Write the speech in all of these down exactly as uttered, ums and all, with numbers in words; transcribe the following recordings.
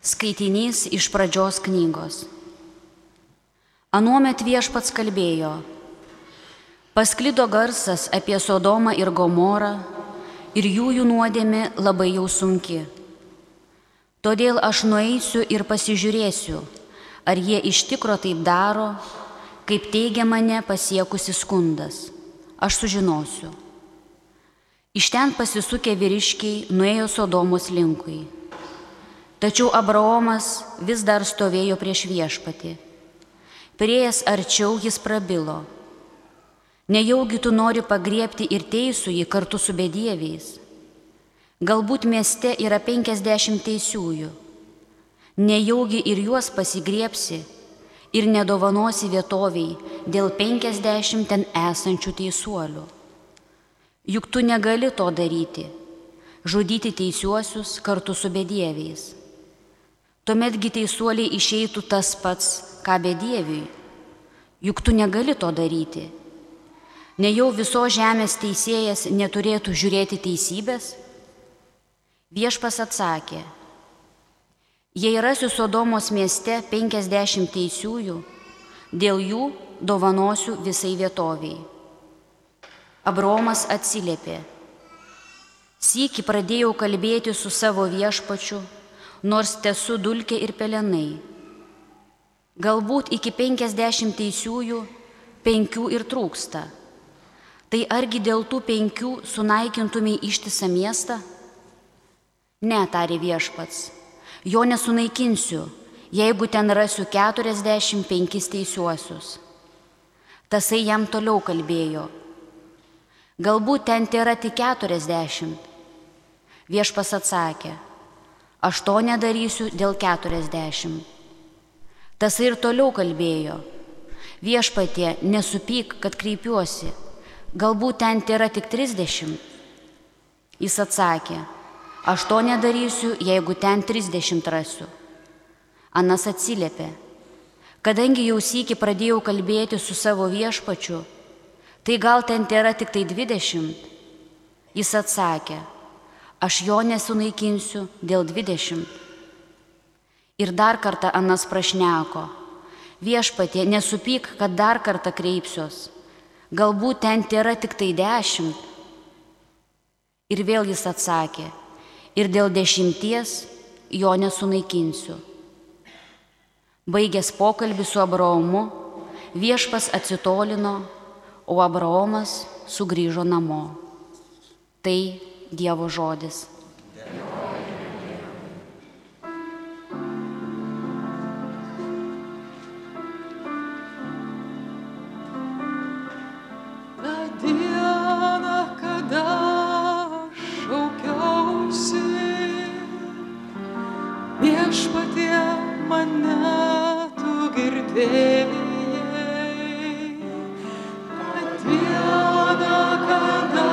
Skaitinys iš pradžios knygos. Anuomet Viešpats kalbėjo. Pasklido garsas apie Sodomą ir Gomorą, ir jųjų nuodėmė labai jau sunki. Todėl aš nueisiu ir pasižiūrėsiu, ar jie iš tikro taip daro, kaip teigia mane pasiekusi skundas. Aš sužinosiu. Iš ten pasisukę vyriškiai nuėjo Sodomos linkui. Tačiau Abraomas vis dar stovėjo prieš Viešpatį. Priėjęs arčiau jis prabilo. Nejaugi tu nori pagriebti ir teisųjį kartu su bedieviais? Galbūt mieste yra penkiasdešimt teisiųjų. Nejaugi ir juos pasigriebsi ir nedovanosi vietoviai dėl penkiasdešimt ten esančių teisuolių. Juk tu negali to daryti, žudyti teisiuosius kartu su bedieviais. Tuometgi teisuoliai išeitų tas pats, ką bedieviui. Juk tu negali to daryti. Nejau visos žemės teisėjas neturėtų žiūrėti teisybės? Viešpas atsakė, jei rasiu Sodomos mieste penkiasdešimt teisiųjų, dėl jų dovanosiu visai vietoviai. Abraomas atsiliepė, sykį pradėjau kalbėti su savo viešpačiu, nors tesu dulkė ir pelenai. Galbūt iki penkiasdešimt teisiųjų penkių ir trūksta. Tai argi dėl tų penkių sunaikintumei ištisą miestą? Ne, tarė Viešpats, jo nesunaikinsiu, jeigu ten rasiu keturiasdešimt penkis teisiuosius. Tasai jam toliau kalbėjo. Galbūt ten tėra tik keturiasdešimt. Viešpas atsakė, aš to nedarysiu dėl keturiasdešimt. Tas ir toliau kalbėjo. Viešpatie, nesupyk, kad kreipiuosi. Galbūt ten tėra tik trisdešimt. Jis atsakė, aš to nedarysiu, jeigu ten trisdešimt rasiu. Anas atsiliepė, kadangi jau sykį pradėjau kalbėti su savo viešpačiu, tai gal ten tėra tik tai dvidešimt. Jis atsakė, aš jo nesunaikinsiu dėl dvidešimt. Ir dar kartą Anas prašneko, viešpatie, nesupyk, kad dar kartą kreipsiuos, galbūt ten tėra tik tai dešimt. Ir vėl jis atsakė, ir dėl dešimties jo nesunaikinsiu. Baigęs pokalbį su Abraomu, Viešpas atsitolino, o Abraomas sugrįžo namo. Tai Dievo žodis. Ta diena, kada šaukiausi, Viešpatie, mane tu girdėjai. Ta diena, kada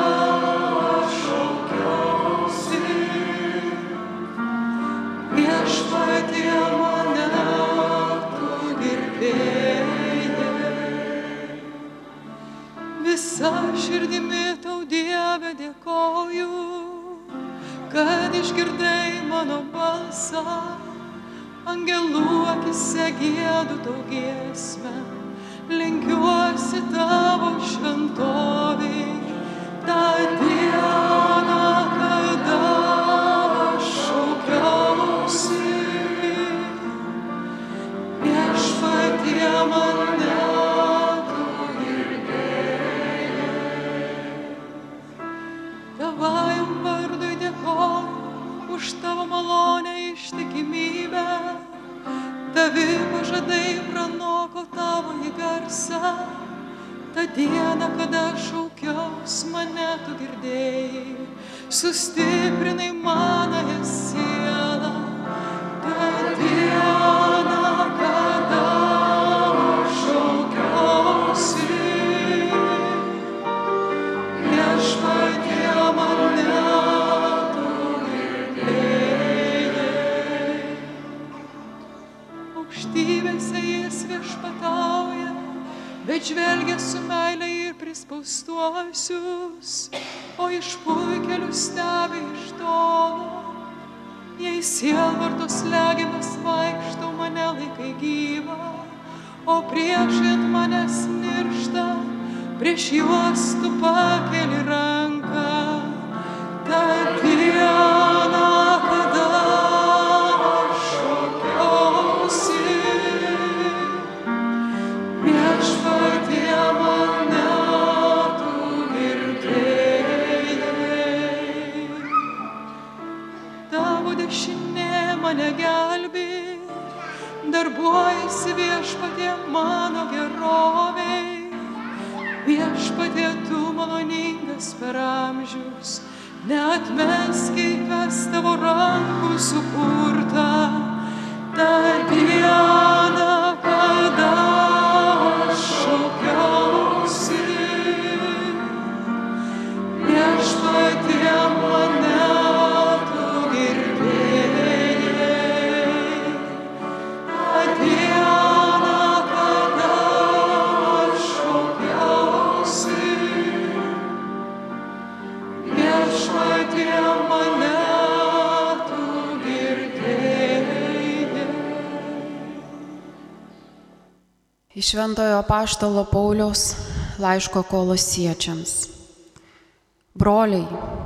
Viešpatie, mane tu girdėjai. Visa širdimi tau, Dieve, dėkoju, kad išgirdai mano balsą. Angelų akise giedu tau giesmę, lenkiuosi tavo šventovei. Ta diena, kada šaukiausi, Viešpatie, mane tu girdėjai. Tavajam vardui dėkoju už tavo malonę ištikimybę. Tavi pažadai pranoko tavo į garsą. Ta diena, kada šaukiaus, mane tu girdėjai, sustiprinai manąją sielą. Ta diena, kada šaukiausi, Viešpatie, mane tu girdėjai. Aukštybėse jis viešpatauja, bet žvelgia su meile ir prispaustuosius, o iš puikelių stebi iš tolo. Jei sielvartos slegiamas o priešint manęs niršta, prieš juos tu pakeli ranką. Ta diena, kada aš šaukiausi, viešpatie mane tu girdėjai. Tavo dešinė mane gelbė, darbuojasi viešpatie mano gerovei. Viešpatie tu maloningas per amžius, neatmesk, kas tavo rankų sukurta. Ta diena, kada aš šaukiausi, viešpatie mane tu girdėjai. Ta diena, kada aš šaukiausi, viešpatie mane tu girdėjai. Iš Šventojo apaštalo Pauliaus laiško Kolosiečiams. Broliai,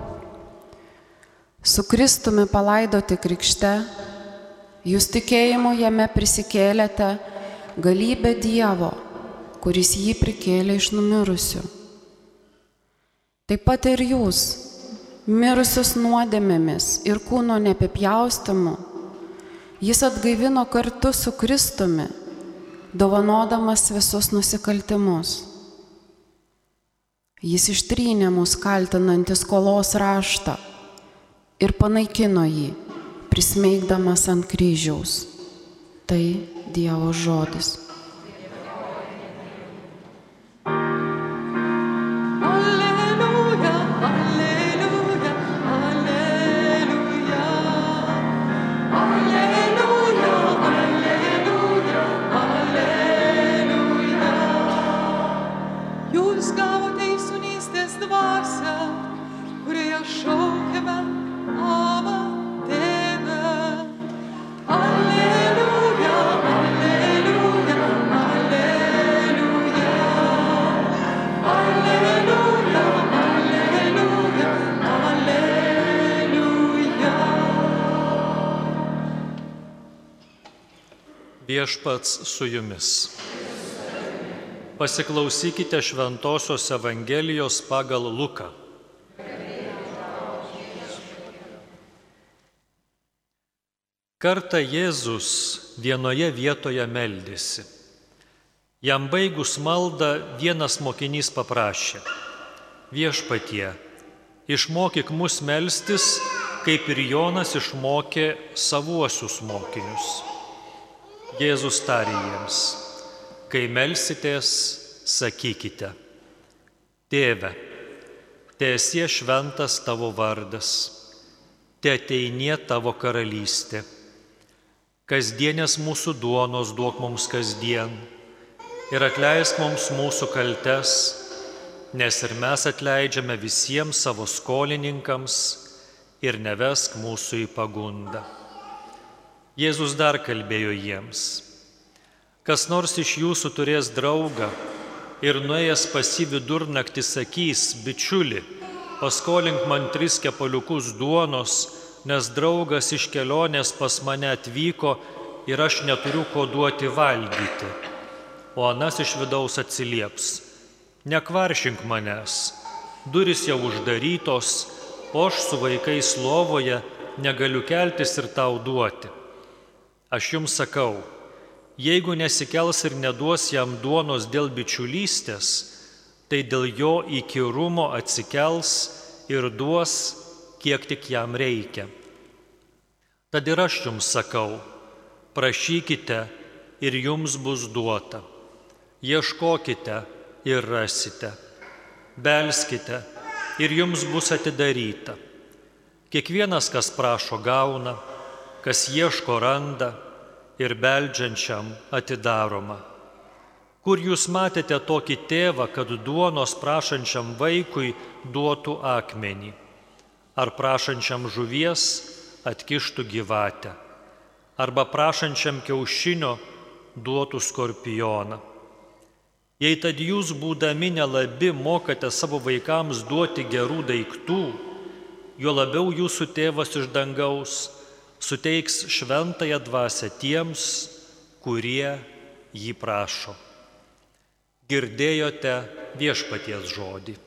su Kristumi palaidoti krikšte, jūs tikėjimu jame prisikėlėte galybę Dievo, kuris jį prikėlė iš numirusių. Taip pat ir jūs, mirusius nuodėmėmis ir kūno neapipjaustymu, jis atgaivino kartu su Kristumi, dovanodamas visus nusikaltimus. Jis ištrynė mus kaltinantį skolos raštą ir panaikino jį, prismeigdamas ant kryžiaus. Tai Dievo žodis. Viešpats su jumis. Pasiklausykite Šventosios Evangelijos pagal Luką. Kartą Jėzus vienoje vietoje meldėsi. Jam baigus maldą vienas mokinys paprašė: Viešpatie, išmokyk mus melstis, kaip ir Jonas išmokė savuosius mokinius. Jėzus tarė jiems: kai melsitės, sakykite: Tėve, teesie šventas tavo vardas, teateinie tavo karalystė. Kasdienės mūsų duonos duok mums kasdien ir atleisk mums mūsų kaltes, nes ir mes atleidžiame visiems savo skolininkams ir nevesk mūsų į pagundą. Jėzus dar kalbėjo jiems: kas nors iš jūsų turės draugą ir nuėjęs pas jį vidurnaktį sakys: bičiuli, paskolink man tris kepaliukus duonos, nes draugas iš kelionės pas mane atvyko ir aš neturiu ko duoti valgyti. O anas iš vidaus atsilieps: nekvaršink manęs, durys jau uždarytos, o aš su vaikais lovoje negaliu keltis ir tau duoti. Aš jums sakau, jeigu nesikels ir neduos jam duonos dėl bičiulystės, tai dėl jo įkyrumo atsikels ir duos, kiek tik jam reikia. Tad ir aš jums sakau, prašykite ir jums bus duota, ieškokite ir rasite, belskite ir jums bus atidaryta. Kiekvienas, kas prašo, gauna, kas ieško, randa ir beldžiančiam atidaroma. Kur jūs matėte tokį tėvą, kad duonos prašančiam vaikui duotų akmenį, ar prašančiam žuvies atkištų gyvatę, arba prašančiam kiaušinio duotų skorpioną. Jei tad jūs, būdami nelabi, mokate savo vaikams duoti gerų daiktų, juo labiau jūsų tėvas iš dangaus suteiks šventąją dvasią tiems, kurie jį prašo. Girdėjote Viešpaties žodį.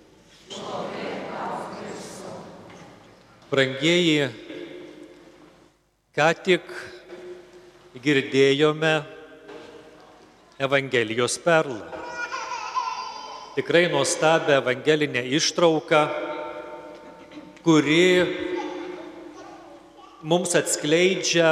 Brangieji, ką tik girdėjome Evangelijos perlą. Tikrai nuostabią evangelinę ištrauką, kuri mums atskleidžia,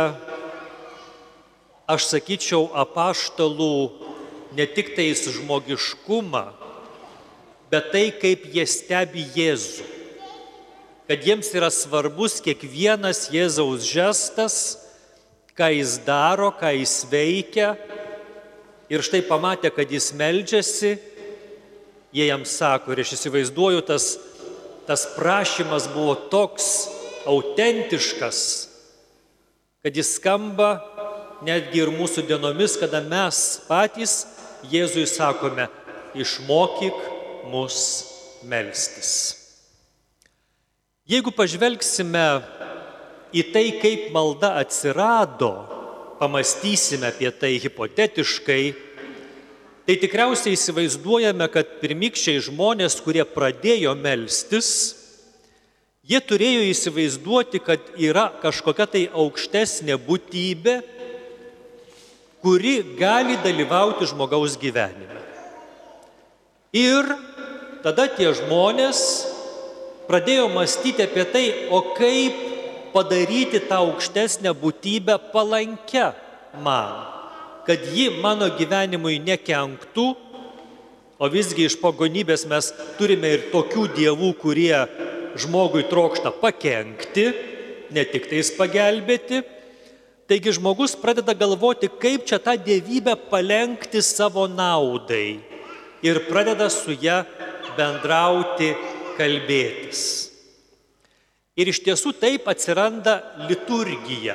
aš sakyčiau, apaštalų ne tik tais žmogiškumą, bet tai, kaip jie stebi Jėzų. Kad jiems yra svarbus kiekvienas Jėzaus žestas, ką jis daro, ką jis veikia. Ir štai pamatė, kad jis meldžiasi, jie jam sako, ir aš įsivaizduoju, tas, tas prašymas buvo toks autentiškas, kad jis skamba netgi ir mūsų dienomis, kada mes patys Jėzui sakome, išmokyk mus melstis. Jeigu pažvelgsime į tai, kaip malda atsirado, pamastysime apie tai hipotetiškai, tai tikriausiai įsivaizduojame, kad pirmykščiai žmonės, kurie pradėjo melstis, jie turėjo įsivaizduoti, kad yra kažkokia tai aukštesnė būtybė, kuri gali dalyvauti žmogaus gyvenime. Ir tada tie žmonės pradėjo mąstyti apie tai, o kaip padaryti tą aukštesnę būtybę palankę man, kad ji mano gyvenimui nekenktų, o visgi iš pagonybės mes turime ir tokių dievų, kurie žmogui trokšta pakenkti, ne tik tais pagelbėti. Taigi žmogus pradeda galvoti, kaip čia tą dievybę palenkti savo naudai ir pradeda su ja bendrauti, kalbėtis. Ir iš tiesų taip atsiranda liturgija.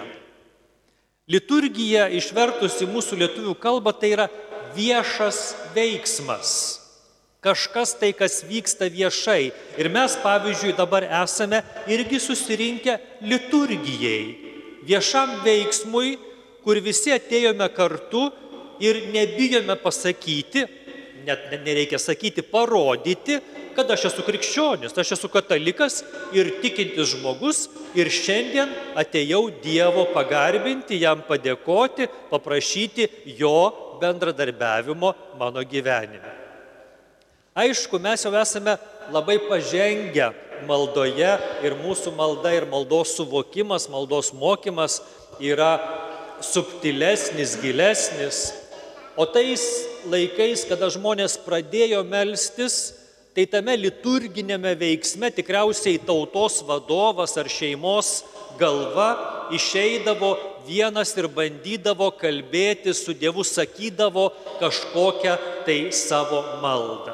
Liturgija, išvertus į mūsų lietuvių kalbą, tai yra viešas veiksmas. Kažkas tai, kas vyksta viešai. Ir mes, pavyzdžiui, dabar esame irgi susirinkę liturgijai. Viešam veiksmui, kur visi atėjome kartu ir nebijome pasakyti, net nereikia sakyti, parodyti, kad aš esu krikščionis, aš esu katalikas ir tikintis žmogus ir šiandien atėjau Dievo pagarbinti, jam padėkoti, paprašyti jo bendradarbiavimo mano gyvenime. Aišku, mes jau esame labai pažengę maldoje ir mūsų malda ir maldos suvokimas, maldos mokymas yra subtilesnis, gilesnis. O tais laikais, kada žmonės pradėjo melstis, tai tame liturginėme veiksme tikriausiai tautos vadovas ar šeimos galva išeidavo vienas ir bandydavo kalbėti su Dievu, sakydavo kažkokią tai savo maldą.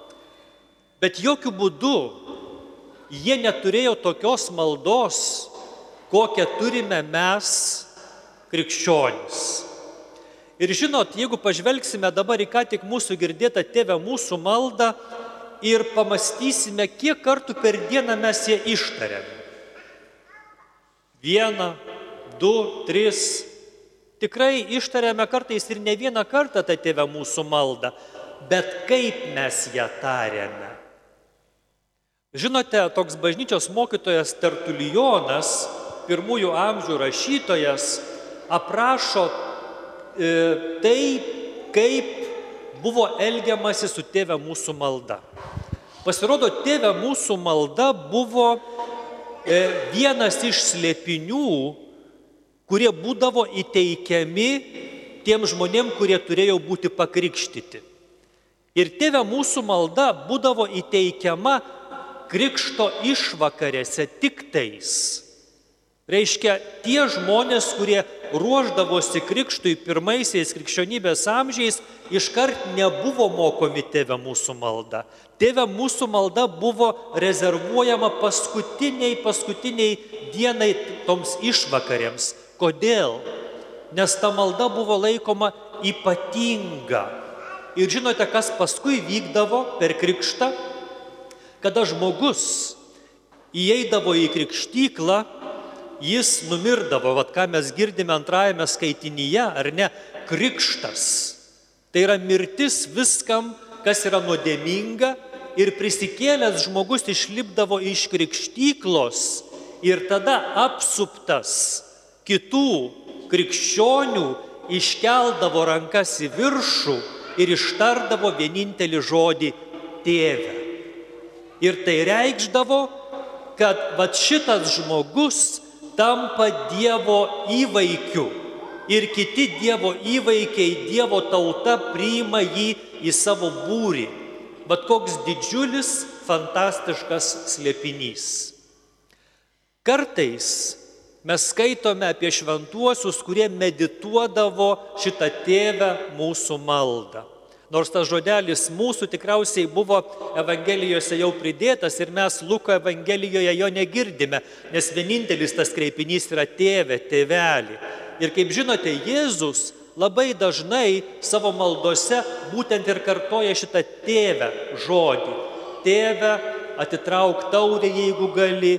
Bet jokių būdų jie neturėjo tokios maldos, kokią turime mes, krikščionys. Ir žinot, jeigu pažvelgsime dabar į ką tik mūsų girdėtą Tėve mūsų maldą ir pamastysime, kiek kartų per dieną mes ją ištariame. Vieną, du, tris. Tikrai ištariame kartais ir ne vieną kartą tą Tėve mūsų maldą, bet kaip mes ją tariame. Žinote, toks bažnyčios mokytojas Tertulijonas, pirmųjų amžių rašytojas, aprašo e, tai, kaip buvo elgiamasi su Tėve mūsų malda. Pasirodo, Tėve mūsų malda buvo e, vienas iš slėpinių, kurie būdavo įteikiami tiem žmonėm, kurie turėjo būti pakrikštyti. Ir Tėve mūsų malda būdavo įteikiama krikšto išvakarėse tik tais. Reiškia, tie žmonės, kurie ruošdavosi krikštui pirmaisiais krikščionybės amžiais, iškart nebuvo mokomi Tėve mūsų malda. Tėve mūsų malda buvo rezervuojama paskutiniai, paskutiniai dienai toms išvakarėms. Kodėl? Nes ta malda buvo laikoma ypatinga. Ir žinote, kas paskui vykdavo per krikštą? Kada žmogus įeidavo į krikštyklą, jis numirdavo, vat ką mes girdime antrajame skaitinyje, ar ne, krikštas. Tai yra mirtis viskam, kas yra nuodėminga, ir prisikėlęs žmogus išlipdavo iš krikštyklos ir tada apsuptas kitų krikščionių iškeldavo rankas į viršų ir ištardavo vienintelį žodį tėve. Ir tai reikšdavo, kad vat šitas žmogus tampa Dievo įvaikiu ir kiti Dievo įvaikiai, Dievo tauta priima jį į savo būrį. Bet koks didžiulis, fantastiškas slėpinys. Kartais mes skaitome apie šventuosius, kurie medituodavo šitą tėvę mūsų maldą. Nors tas žodelis mūsų tikriausiai buvo Evangelijose jau pridėtas ir mes Luko Evangelijoje jo negirdime, nes vienintelis tas kreipinys yra tėve, tėvelį. Ir kaip žinote, Jėzus labai dažnai savo maldose būtent ir kartoja šitą tėvę žodį. Tėve, atitrauk taurę, jeigu gali.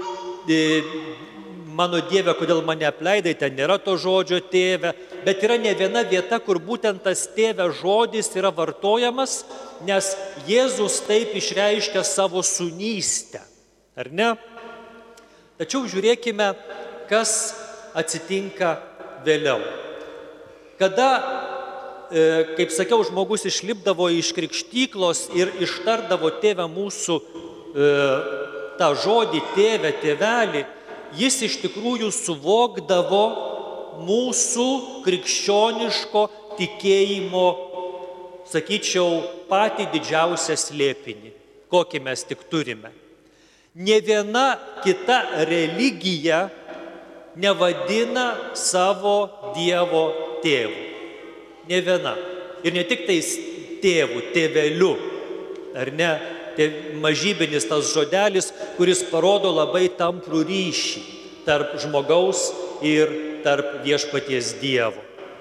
Mano Dieve, kodėl mane apleidai, ten nėra to žodžio tėve, bet yra ne viena vieta, kur būtent tas tėve žodis yra vartojamas, nes Jėzus taip išreiškia savo sūnystę, ar ne? Tačiau žiūrėkime, kas atsitinka vėliau. Kada, kaip sakiau, žmogus išlipdavo iš krikštyklos ir ištardavo tėvę mūsų, tą žodį tėvę, tėvelį, jis iš tikrųjų suvokdavo mūsų krikščioniško tikėjimo, sakyčiau, patį didžiausią slėpinį, kokį mes tik turime. Nė viena kita religija nevadina savo Dievo tėvu. Nė viena. Ir ne tik tais tėvu, tėveliu, ar ne? Tai mažybinis tas žodelis, kuris parodo labai tamprų ryšį tarp žmogaus ir tarp viešpaties Dievo.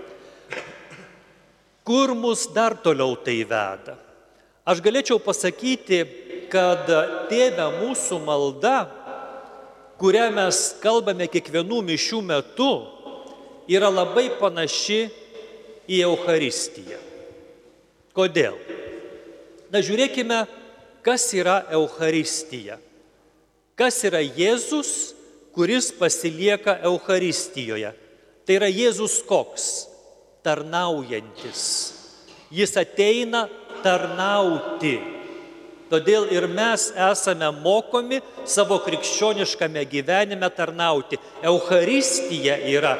Kur mus dar toliau tai veda? Aš galėčiau pasakyti, kad tėve mūsų malda, kurią mes kalbame kiekvienų mišių metu, yra labai panaši į Eucharistiją. Kodėl? Na, žiūrėkime, kas yra Eucharistija. Kas yra Jėzus, kuris pasilieka Eucharistijoje? Tai yra Jėzus koks? Tarnaujantis. Jis ateina tarnauti. Todėl ir mes esame mokomi savo krikščioniškame gyvenime tarnauti. Eucharistija yra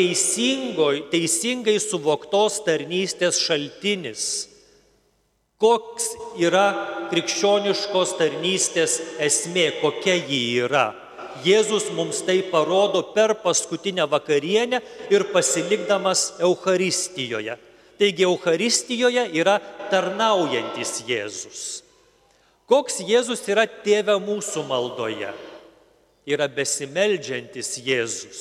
teisingai suvoktos tarnystės šaltinis. Koks yra krikščioniškos tarnystės esmė, kokia ji yra. Jėzus mums tai parodo per paskutinę vakarienę ir pasilikdamas Eucharistijoje. Taigi Eucharistijoje yra tarnaujantis Jėzus. Koks Jėzus yra tėve mūsų maldoje? Yra besimeldžiantis Jėzus.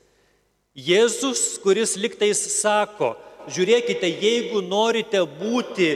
Jėzus, kuris liktais sako, žiūrėkite, jeigu norite būti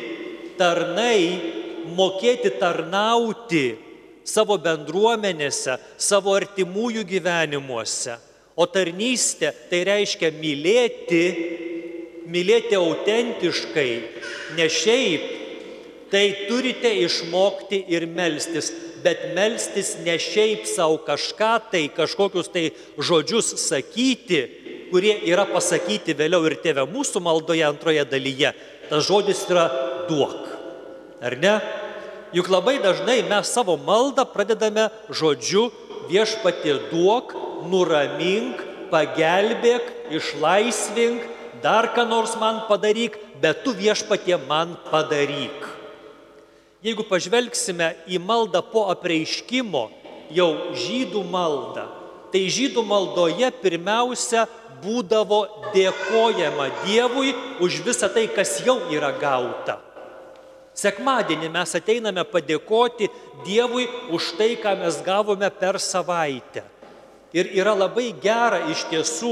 tarnai, mokėti tarnauti savo bendruomenėse, savo artimųjų gyvenimuose. O tarnystė tai reiškia mylėti, mylėti autentiškai, ne šiaip. Tai turite išmokti ir melstis, bet melstis ne šiaip savo kažką, tai kažkokius tai žodžius sakyti, kurie yra pasakyti vėliau ir tėve mūsų maldoje antroje dalyje. Tas žodis yra duok. Ar ne? Juk labai dažnai mes savo maldą pradedame žodžiu viešpatie duok, nuramink, pagelbėk, išlaisvink, dar ką nors man padaryk, bet tu viešpatie man padaryk. Jeigu pažvelgsime į maldą po apreiškimo, jau žydų maldą, tai žydų maldoje pirmiausia būdavo dėkojama Dievui už visą tai, kas jau yra gauta. Sekmadienį mes ateiname padėkoti Dievui už tai, ką mes gavome per savaitę. Ir yra labai gera iš tiesų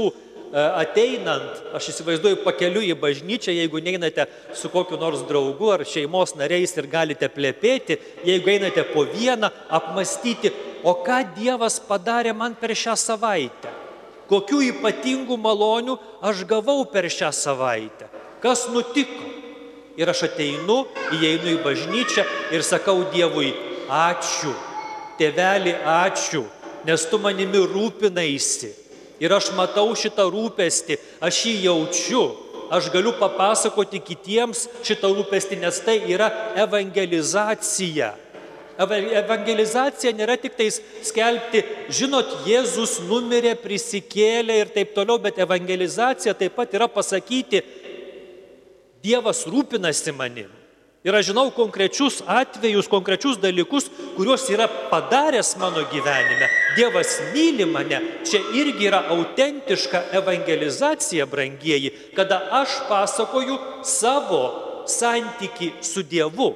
ateinant, aš įsivaizduoju, pakeliu į bažnyčią, jeigu neinate su kokiu nors draugu ar šeimos nariais ir galite plepėti, jeigu einate po vieną, apmastyti, o ką Dievas padarė man per šią savaitę, kokių ypatingų malonių aš gavau per šią savaitę, kas nutiko. Ir aš ateinu, įeinu į bažnyčią ir sakau Dievui, ačiū, tėveli, ačiū, nes tu manimi rūpinaisi. Ir aš matau šitą rūpestį, aš jį jaučiu, aš galiu papasakoti kitiems šitą rūpestį, nes tai yra evangelizacija. Evangelizacija nėra tik tais skelbti, žinot, Jėzus numirė, prisikėlė ir taip toliau, bet evangelizacija taip pat yra pasakyti, Dievas rūpinasi manim. Ir aš žinau konkrečius atvejus, konkrečius dalykus, kuriuos yra padaręs mano gyvenime. Dievas myli mane. Čia irgi yra autentiška evangelizacija, brangieji, kada aš pasakoju savo santykį su Dievu.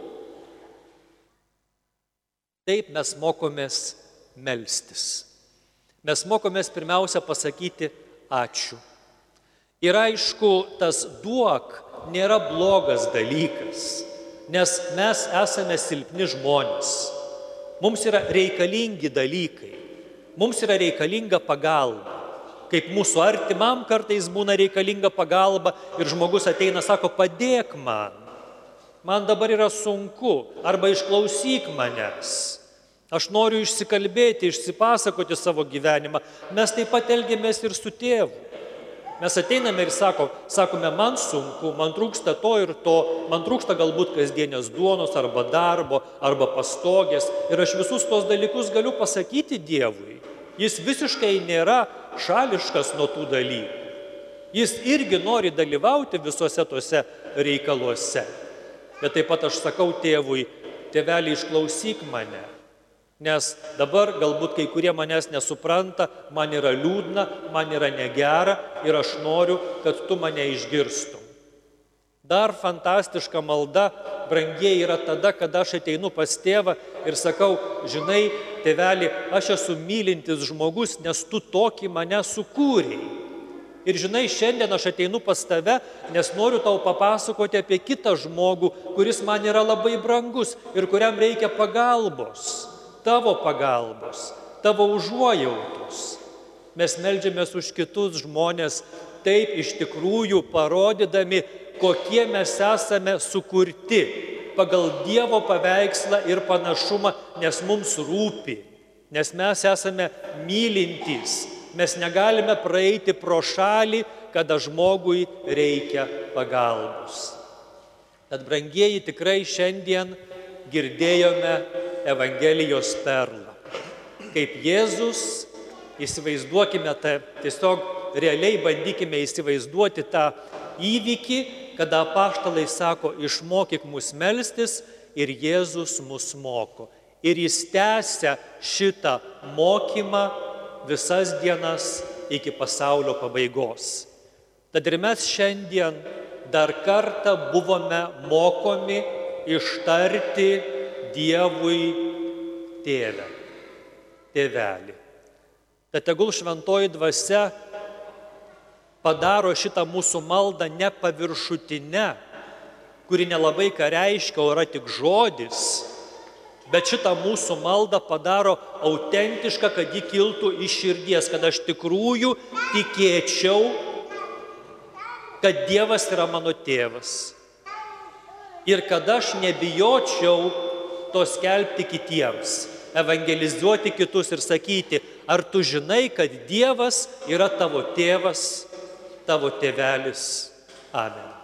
Taip mes mokomės melstis. Mes mokomės pirmiausia pasakyti ačiū. Ir aišku, tas duok nėra blogas dalykas, nes mes esame silpni žmonės. Mums yra reikalingi dalykai, mums yra reikalinga pagalba. Kaip mūsų artimam kartais būna reikalinga pagalba ir žmogus ateina, sako, padėk man, man dabar yra sunku, arba išklausyk manęs. Aš noriu išsikalbėti, išsipasakoti savo gyvenimą. Mes taip pat elgiamės ir su tėvu. Mes ateiname ir sako, sakome, man sunku, man trūksta to ir to, man trūksta galbūt kasdienės duonos arba darbo, arba pastogės. Ir aš visus tos dalykus galiu pasakyti Dievui. Jis visiškai nėra šališkas nuo tų dalykų. Jis irgi nori dalyvauti visuose tuose reikaluose. Bet taip pat aš sakau tėvui, tėveli, išklausyk mane. Nes dabar galbūt kai kurie manęs nesupranta, man yra liūdna, man yra negera ir aš noriu, kad tu mane išgirstum. Dar fantastiška malda, brangieji, yra tada, kada aš ateinu pas tėvą ir sakau, žinai, tėveli, aš esu mylintis žmogus, nes tu tokį mane sukūrei. Ir žinai, šiandien aš ateinu pas tave, nes noriu tau papasakoti apie kitą žmogų, kuris man yra labai brangus ir kuriam reikia pagalbos. Tavo pagalbos, tavo užuojautos. Mes meldžiamės už kitus žmonės, taip iš tikrųjų parodydami, kokie mes esame sukurti pagal Dievo paveikslą ir panašumą, nes mums rūpi, nes mes esame mylintys, mes negalime praeiti pro šalį, kada žmogui reikia pagalbos. Tad, brangieji, tikrai šiandien girdėjome Evangelijos perlą. Kaip Jėzus, įsivaizduokime tą, tiesiog realiai bandykime įsivaizduoti tą įvykį, kada apaštalai sako, išmokyk mus melstis ir Jėzus mus moko. Ir jis tęsia šitą mokymą visas dienas iki pasaulio pabaigos. Tad ir mes šiandien dar kartą buvome mokomi ištarti Dievui tėvę, tėvelį. Tad tegul šventoji dvasia padaro šitą mūsų maldą ne paviršutinę, kuri nelabai ką reiškia, o yra tik žodis, bet šitą mūsų maldą padaro autentišką, kad ji kiltų iš širdies, kad aš tikrųjų tikėčiau, kad Dievas yra mano tėvas. Ir kad aš nebijočiau to skelbti kitiems, evangelizuoti kitus ir sakyti, ar tu žinai, kad Dievas yra tavo tėvas, tavo tėvelis. Amen.